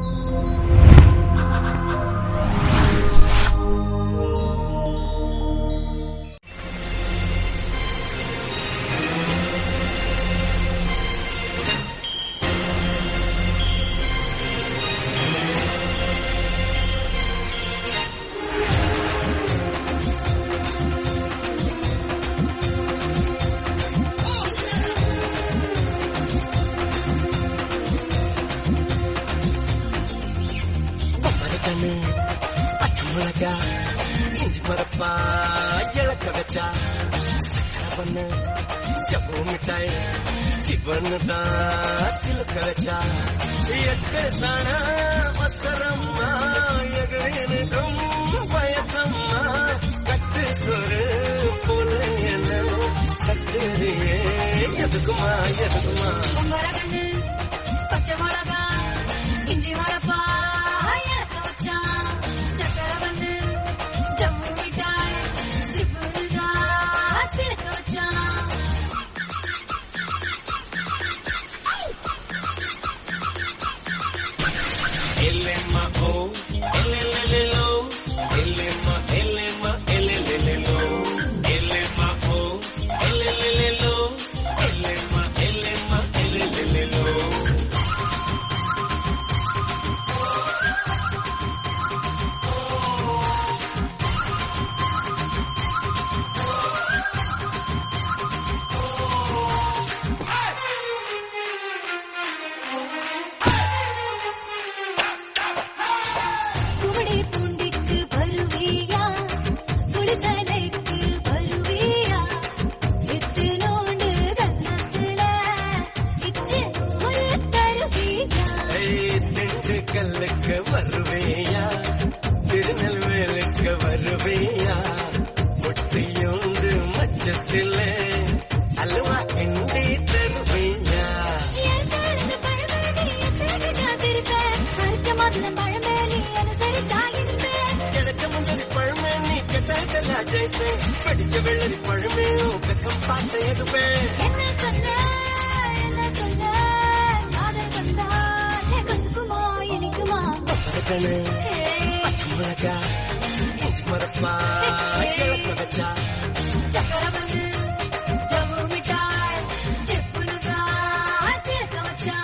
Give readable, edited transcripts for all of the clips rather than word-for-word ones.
பச்சமுளகா இஞ்சி மரப்பா இழக்க வச்சா பண்ணு ஜப்பு மிட்டாய் சிவன்னு தான் சிலுக்க வச்சா எட்டு சாண வசரம்மா எகனுக்கும் வயசம்மா கட்டு சொரு போல என்ன கட்டுறியே எதுக்குமா எதுக்குமா கண்ணு பச்சை மிளகா இஞ்சி மரப்பா கல்லுக்கு வருவேயா திருநெல்வேலுக்கு வருவேயா ஒட்டியுண்டு மச்சத்தில் அல்வா கிண்டி தருவேயா கிடைச்ச முந்திரி பழமே நீ கெட்டா ஜெயிப்பேன் படிச்ச வெள்ளரி பழமே பக்கம் பார்த்து எடுப்பேன் பச்சமுளகா இஞ்சி மரப்பா இழக்க வச்சா சக்கரவந்து ஜம்மு மிட்டாய் சிப்புனுக்கா சிலுக்க வச்சா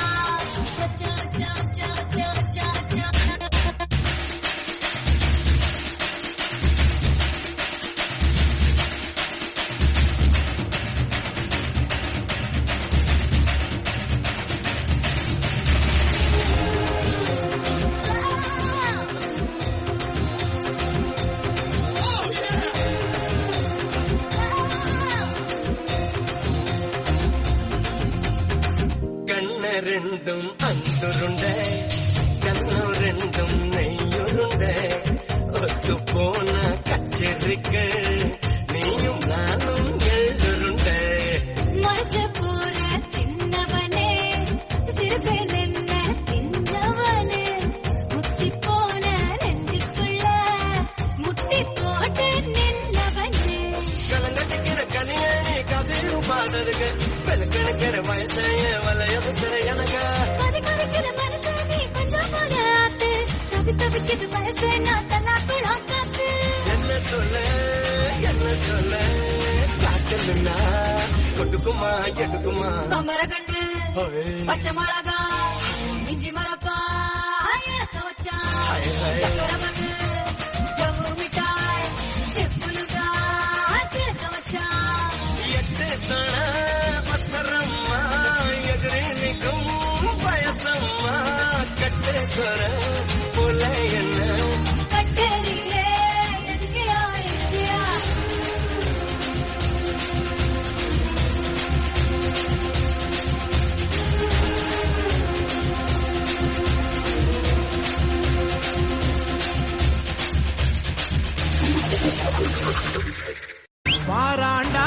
ரெண்டும் அந்துருண்ட கண்ணு ரெண்டும் நெய்யுருண்ட ஒத்து போன கச்சேரிக்கு நீயும் நானும் எழுருண்ட மறைச்ச போற சின்னவனே சிறுபேல் என்ன தின்னவனே முத்தி போன நெஞ்சுக்குள்ள முட்டி போட்டு நின்னவனே கலங்கட்டிக்கிற கனியணி கதிரு பாதருக பெருக்கணுக்கிற வயசைய வலையது சிறையனக கதிக்கிற மனசே கொஞ்சம் போல ஆத்து தவிக்குது வயசே நான் தன்னாக்குள் ஆக்காத்து என்ன சொல்ல காட்டுனா கொட்டுக்குமா எடுக்குமா கம்பர கண்டு பச்சை மிளகா இஞ்சி மரப்பா இழக்க வச்சா சக்கரவந்து ஜம்மு மிட்டாய் சிப்புனுக்கா சிலுக்க வச்சா எட்டு சாண வசரம்மா எதிரிக்கும் வயசம்மா கட்டு சொர போல என்ன கட்டறியே எதுக்கியா எதுக்கியா வாராண்டா